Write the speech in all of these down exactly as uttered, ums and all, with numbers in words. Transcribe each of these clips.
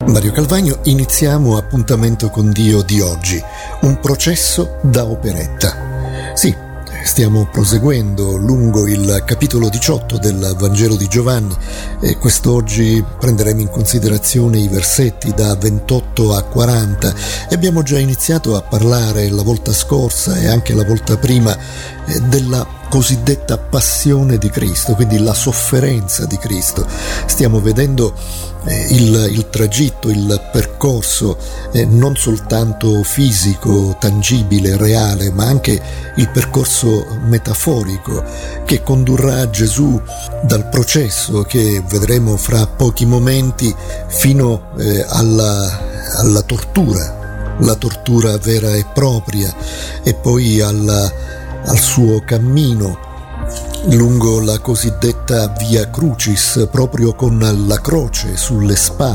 Mario Calvagno, iniziamo Appuntamento con Dio di oggi, un processo da operetta. Sì, stiamo proseguendo lungo il capitolo diciotto del Vangelo di Giovanni e quest'oggi prenderemo in considerazione i versetti da ventotto a quaranta e abbiamo già iniziato a parlare la volta scorsa e anche la volta prima della cosiddetta passione di Cristo, quindi la sofferenza di Cristo. Stiamo vedendo eh, il, il tragitto, il percorso eh, non soltanto fisico, tangibile, reale, ma anche il percorso metaforico che condurrà Gesù dal processo che vedremo fra pochi momenti fino eh, alla, alla tortura, la tortura vera e propria, e poi alla al suo cammino lungo la cosiddetta Via Crucis, proprio con la croce sulle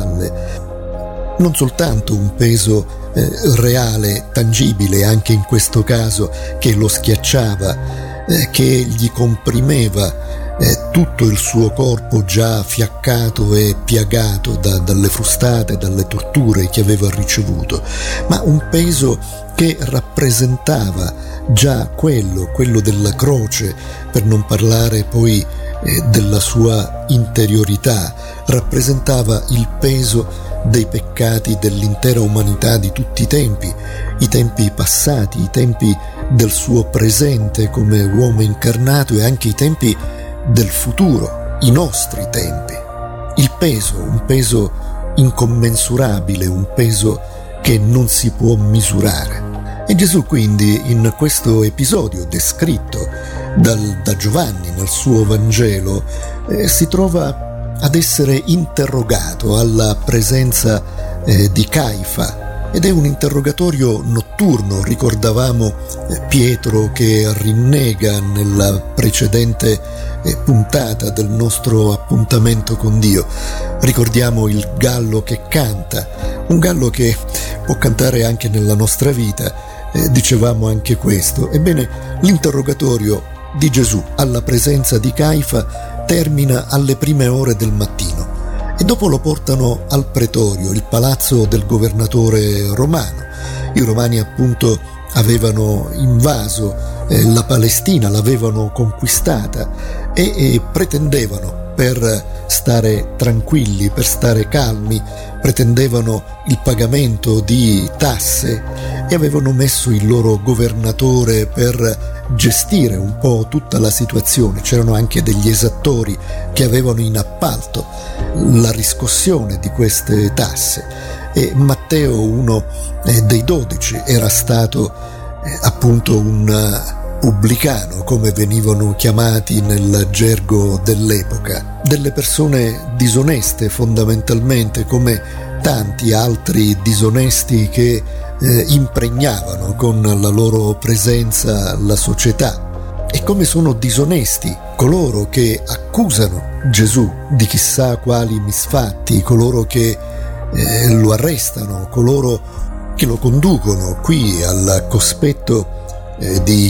spalle. Non soltanto un peso eh, reale, tangibile, anche in questo caso, che lo schiacciava, eh, che gli comprimeva eh, tutto il suo corpo già fiaccato e piagato da, dalle frustate, dalle torture che aveva ricevuto, ma un peso che rappresentava già quello, quello della croce, per non parlare poi eh, della sua interiorità, rappresentava il peso dei peccati dell'intera umanità di tutti i tempi, i tempi passati, i tempi del suo presente come uomo incarnato e anche i tempi del futuro, i nostri tempi. Il peso, un peso incommensurabile, un peso che non si può misurare. E Gesù quindi in questo episodio descritto dal, da Giovanni nel suo Vangelo eh, si trova ad essere interrogato alla presenza eh, di Caifa, ed è un interrogatorio notturno. Ricordavamo eh, Pietro che rinnega nella precedente eh, puntata del nostro appuntamento con Dio. Ricordiamo il gallo che canta, un gallo che può cantare anche nella nostra vita. Eh, dicevamo anche questo. Ebbene, l'interrogatorio di Gesù alla presenza di Caifa termina alle prime ore del mattino e dopo lo portano al pretorio, il palazzo del governatore romano. I romani appunto avevano invaso eh, la Palestina, l'avevano conquistata e, e pretendevano, per stare tranquilli, per stare calmi, pretendevano il pagamento di tasse e avevano messo il loro governatore per gestire un po' tutta la situazione. C'erano anche degli esattori che avevano in appalto la riscossione di queste tasse e Matteo, uno dei dodici, era stato eh, appunto un pubblicano, come venivano chiamati nel gergo dell'epoca, delle persone disoneste fondamentalmente, come tanti altri disonesti che eh, impregnavano con la loro presenza la società. E come sono disonesti coloro che accusano Gesù di chissà quali misfatti, coloro che eh, lo arrestano, coloro che lo conducono qui al cospetto di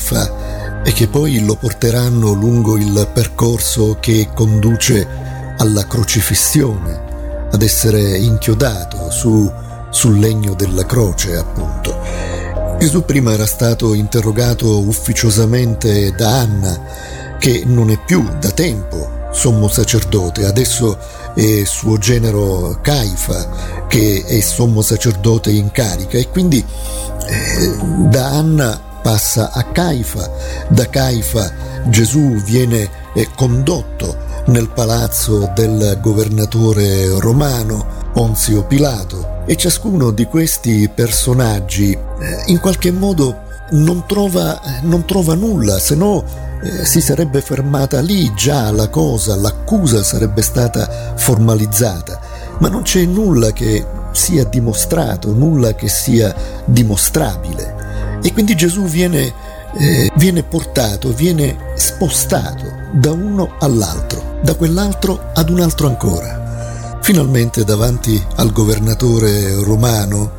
Caifa e che poi lo porteranno lungo il percorso che conduce alla crocifissione, ad essere inchiodato su, sul legno della croce, appunto. Gesù prima era stato interrogato ufficiosamente da Anna, che non è più da tempo sommo sacerdote, adesso è suo genero Caifa che è sommo sacerdote in carica, e quindi eh, da Anna passa a Caifa, da Caifa Gesù viene eh, condotto nel palazzo del governatore romano Ponzio Pilato, e ciascuno di questi personaggi eh, in qualche modo non trova, non trova nulla, se no eh, si sarebbe fermata lì già la cosa, l'accusa sarebbe stata formalizzata, ma non c'è nulla che sia dimostrato, nulla che sia dimostrabile. E quindi Gesù viene, eh, viene portato, viene spostato da uno all'altro, da quell'altro ad un altro ancora. Finalmente davanti al governatore romano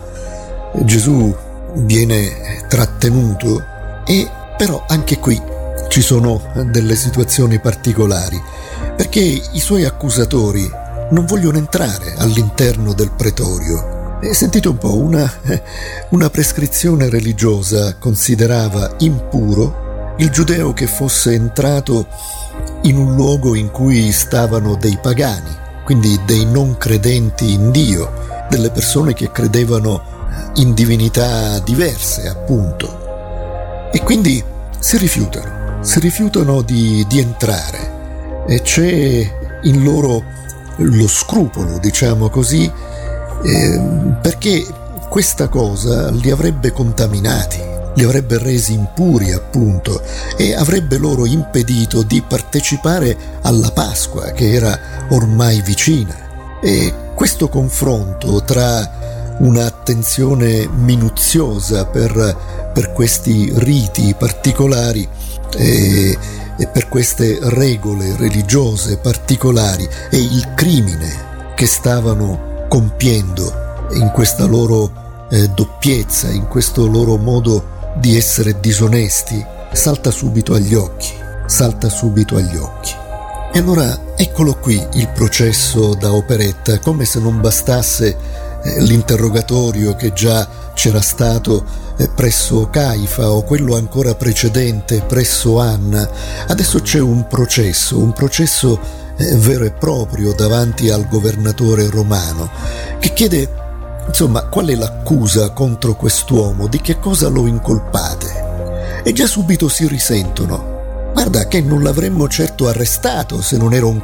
Gesù viene trattenuto, e però anche qui ci sono delle situazioni particolari, perché i suoi accusatori non vogliono entrare all'interno del pretorio. E sentite un po', una, una prescrizione religiosa considerava impuro il giudeo che fosse entrato in un luogo in cui stavano dei pagani, quindi dei non credenti in Dio, delle persone che credevano in divinità diverse, appunto. E quindi si rifiutano, si rifiutano di, di entrare. E c'è in loro lo scrupolo, diciamo così, eh, perché questa cosa li avrebbe contaminati, li avrebbe resi impuri, appunto, e avrebbe loro impedito di partecipare alla Pasqua che era ormai vicina. E questo confronto tra un'attenzione minuziosa per, per questi riti particolari e, e per queste regole religiose particolari e il crimine che stavano compiendo in questa loro eh, doppiezza, in questo loro modo di essere disonesti, salta subito agli occhi, salta subito agli occhi. E allora eccolo qui il processo da operetta, come se non bastasse eh, l'interrogatorio che già c'era stato eh, presso Caifa o quello ancora precedente presso Anna. Adesso c'è un processo, un processo eh, vero e proprio davanti al governatore romano, che chiede, insomma, qual è l'accusa contro quest'uomo, di che cosa lo incolpate? E già subito si risentono. Guarda che non l'avremmo certo arrestato se non era un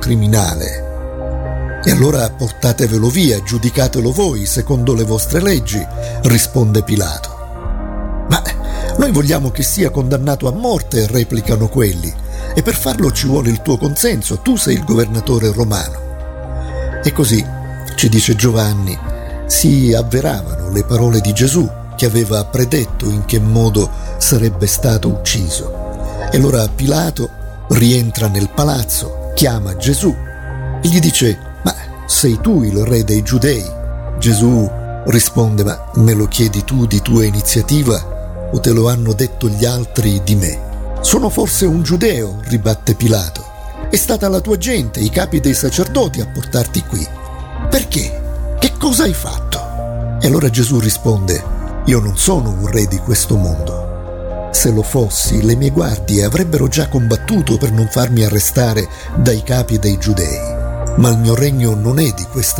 criminale. E allora portatevelo via, giudicatelo voi secondo le vostre leggi, risponde Pilato. Ma noi vogliamo che sia condannato a morte, replicano quelli, e per farlo ci vuole il tuo consenso, tu sei il governatore romano. E così, ci dice Giovanni, si avveravano le parole di Gesù che aveva predetto in che modo sarebbe stato ucciso. E allora Pilato rientra nel palazzo, chiama Gesù e gli dice: ma sei tu il re dei Giudei? Gesù risponde: ma me lo chiedi tu di tua iniziativa o te lo hanno detto gli altri di me? Sono forse un giudeo, ribatte Pilato. È stata la tua gente, i capi dei sacerdoti, a portarti qui. Perché? Che cosa hai fatto? E allora Gesù risponde: io non sono un re di questo mondo. Se lo fossi, le mie guardie avrebbero già combattuto per non farmi arrestare dai capi dei Giudei, ma il mio regno non è di questa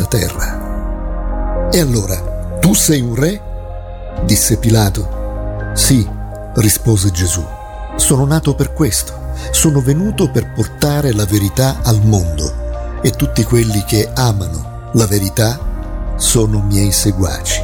terra. E allora, tu sei un re? Disse Pilato. Sì, rispose Gesù. Sono nato per questo. Sono venuto per portare la verità al mondo, e tutti quelli che amano la verità sono miei seguaci.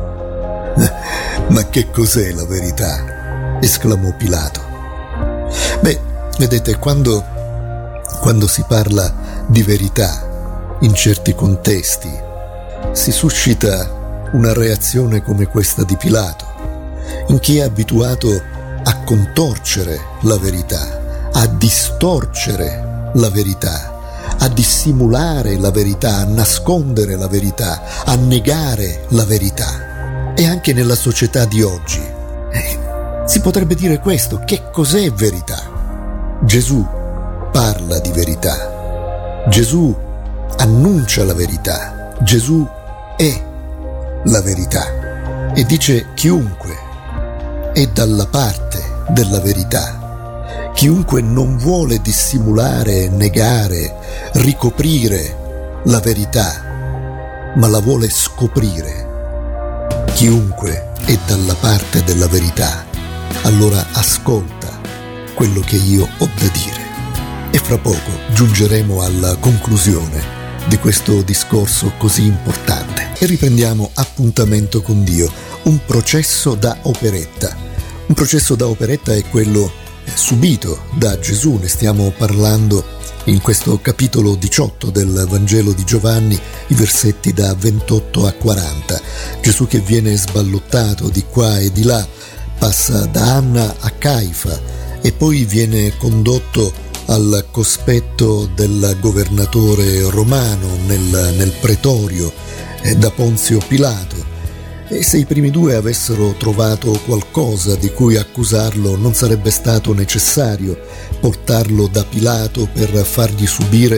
Ma che cos'è la verità? Esclamò Pilato. Beh, vedete, quando, quando si parla di verità in certi contesti si suscita una reazione come questa di Pilato, in chi è abituato a contorcere la verità, a distorcere la verità, a dissimulare la verità, a nascondere la verità, a negare la verità. E anche nella società di oggi eh, si potrebbe dire questo: che cos'è verità? Gesù parla di verità, Gesù annuncia la verità, Gesù è la verità e dice: chiunque è dalla parte della verità, chiunque non vuole dissimulare, negare, ricoprire la verità, ma la vuole scoprire, chiunque è dalla parte della verità, allora ascolta quello che io ho da dire. E fra poco giungeremo alla conclusione di questo discorso così importante e riprendiamo Appuntamento con Dio, un processo da operetta. Un processo da operetta è quello subito da Gesù, ne stiamo parlando in questo capitolo diciotto del Vangelo di Giovanni, i versetti da ventotto a quaranta. Gesù che viene sballottato di qua e di là, passa da Anna a Caifa e poi viene condotto al cospetto del governatore romano nel, nel pretorio eh, da Ponzio Pilato. E se i primi due avessero trovato qualcosa di cui accusarlo, non sarebbe stato necessario portarlo da Pilato per fargli subire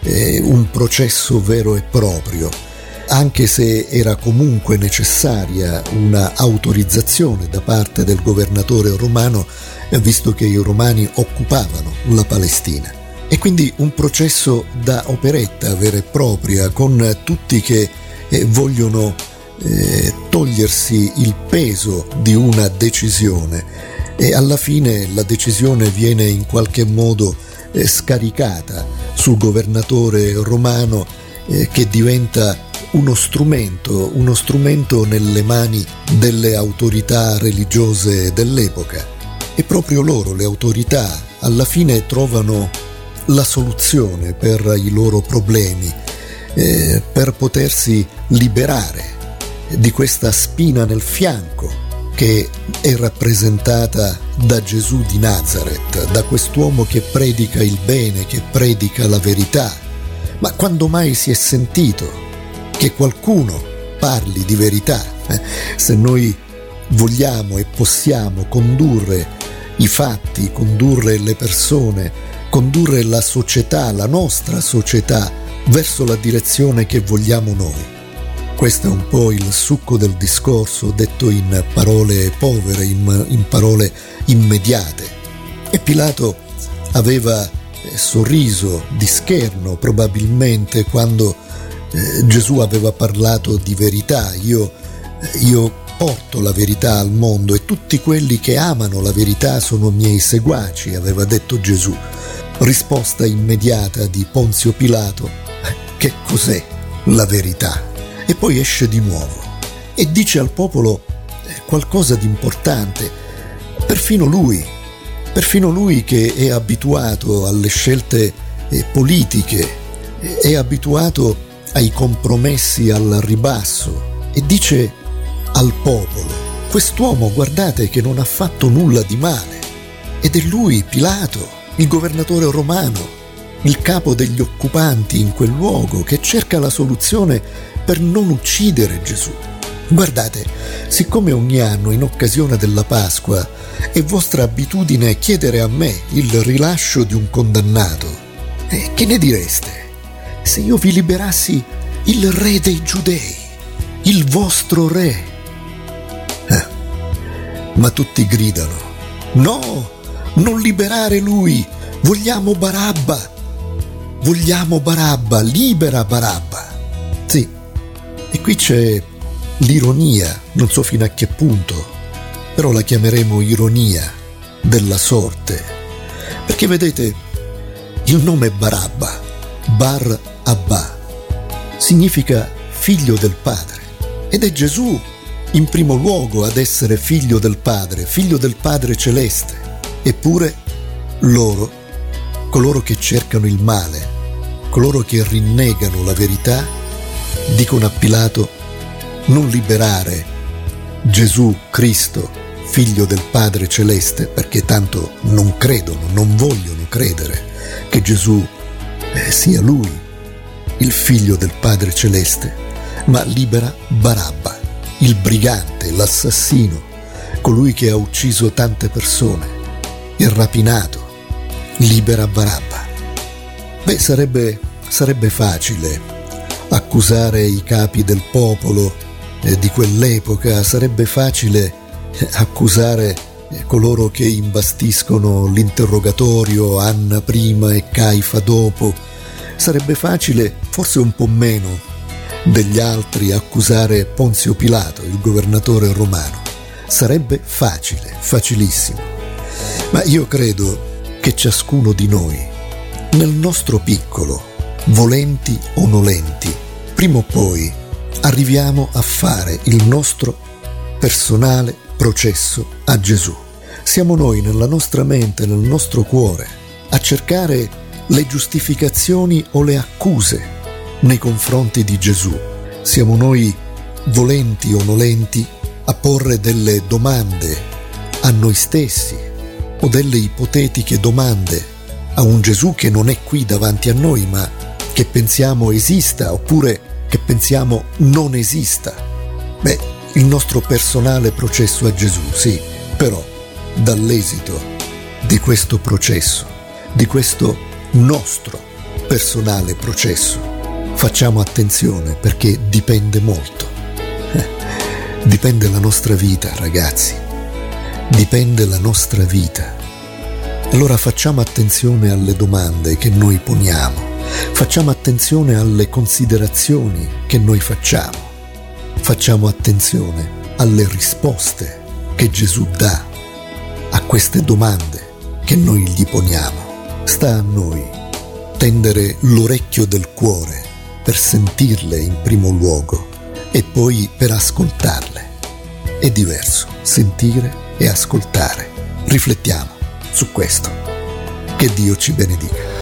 eh, un processo vero e proprio, anche se era comunque necessaria una autorizzazione da parte del governatore romano, visto che i romani occupavano la Palestina. E quindi un processo da operetta vera e propria, con tutti che eh, vogliono eh, togliersi il peso di una decisione, e alla fine la decisione viene in qualche modo eh, scaricata sul governatore romano, eh, che diventa uno strumento, uno strumento nelle mani delle autorità religiose dell'epoca. E proprio loro, le autorità, alla fine trovano la soluzione per i loro problemi, eh, per potersi liberare di questa spina nel fianco che è rappresentata da Gesù di Nazaret, da quest'uomo che predica il bene, che predica la verità. Ma quando mai si è sentito che qualcuno parli di verità? Eh? Se noi vogliamo e possiamo condurre i fatti, condurre le persone, condurre la società, la nostra società, verso la direzione che vogliamo noi. Questo è un po' il succo del discorso, detto in parole povere, in, in parole immediate. E Pilato aveva eh, sorriso di scherno probabilmente quando eh, Gesù aveva parlato di verità. Io, io porto la verità al mondo e tutti quelli che amano la verità sono miei seguaci, aveva detto Gesù. Risposta immediata di Ponzio Pilato: che cos'è la verità? E poi esce di nuovo e dice al popolo qualcosa di importante. Perfino lui, perfino lui che è abituato alle scelte politiche, è abituato ai compromessi al ribasso, e dice al popolo: quest'uomo, guardate che non ha fatto nulla di male. Ed è lui, Pilato, il governatore romano, il capo degli occupanti in quel luogo, che cerca la soluzione per non uccidere Gesù. Guardate, siccome ogni anno in occasione della Pasqua è vostra abitudine chiedere a me il rilascio di un condannato, eh, che ne direste se io vi liberassi il re dei Giudei, il vostro re? Eh, ma tutti gridano: no, non liberare lui, vogliamo Barabba, vogliamo Barabba, libera Barabba. Sì, e qui c'è l'ironia, non so fino a che punto, però la chiameremo ironia della sorte, perché vedete, il nome Barabba, Bar Abba, significa figlio del Padre, ed è Gesù in primo luogo ad essere figlio del Padre, figlio del Padre celeste. Eppure loro, coloro che cercano il male, coloro che rinnegano la verità, dicono a Pilato: non liberare Gesù Cristo, figlio del Padre celeste, perché tanto non credono, non vogliono credere che Gesù eh, sia lui, il figlio del Padre celeste, ma libera Barabba, il brigante, l'assassino, colui che ha ucciso tante persone, il rapinato. Libera Barabba. Beh, sarebbe, sarebbe facile accusare i capi del popolo eh, di quell'epoca, sarebbe facile eh, accusare eh, coloro che imbastiscono l'interrogatorio, Anna prima e Caifa dopo, sarebbe facile, forse un po' meno degli altri, accusare Ponzio Pilato, il governatore romano. Sarebbe facile, facilissimo. Ma io credo che ciascuno di noi, nel nostro piccolo, volenti o nolenti, prima o poi arriviamo a fare il nostro personale processo a Gesù. Siamo noi, nella nostra mente, nel nostro cuore, a cercare le giustificazioni o le accuse nei confronti di Gesù. Siamo noi, volenti o nolenti, a porre delle domande a noi stessi, o delle ipotetiche domande a un Gesù che non è qui davanti a noi, ma che pensiamo esista, oppure che pensiamo non esista. Beh, il nostro personale processo a Gesù, sì, però dall'esito di questo processo, di questo nostro personale processo. Facciamo attenzione perché dipende molto. Eh, dipende la nostra vita, ragazzi. Dipende la nostra vita. Allora facciamo attenzione alle domande che noi poniamo. Facciamo attenzione alle considerazioni che noi facciamo. Facciamo attenzione alle risposte che Gesù dà a queste domande che noi gli poniamo. Sta a noi tendere l'orecchio del cuore per sentirle in primo luogo e poi per ascoltarle. È diverso sentire e ascoltare. Riflettiamo su questo. Che Dio ci benedica.